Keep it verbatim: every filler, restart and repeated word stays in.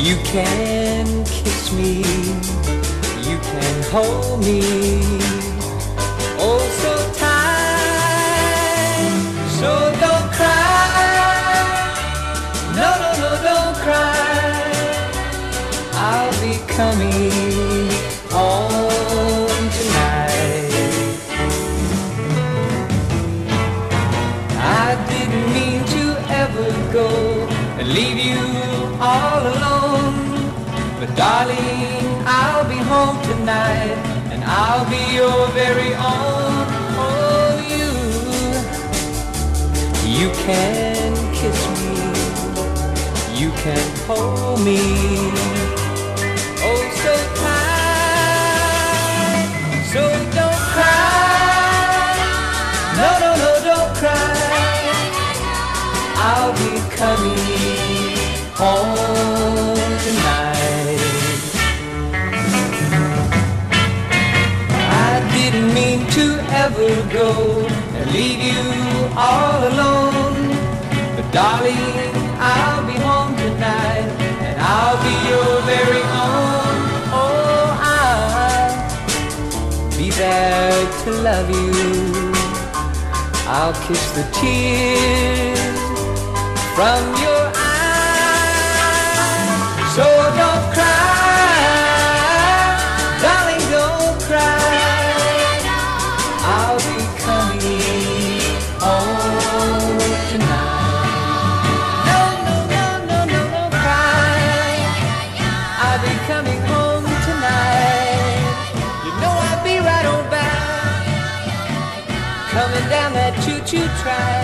You can kiss me, you can hold me, oh so tight. So don't cry, no, no, no, don't cry. I'll be coming home tonight. I didn't mean to ever go and leave you all alone, but darling, I'll be home tonight, and I'll be your very own. Oh, you, you can kiss me, you can hold me, oh so tight. So don't cry, no, no, no, don't cry. I'll be coming home tonight. I didn't mean to ever go and leave you all alone, but darling, I'll be home tonight, and I'll be your very own. Oh, I'll be there to love you. I'll kiss the tears from your eyes. So don't cry, darling, don't cry. I'll be coming home tonight. No, no, no, no, no, don't cry. I'll be coming home tonight. You know I'll be right on back, coming down that choo-choo track.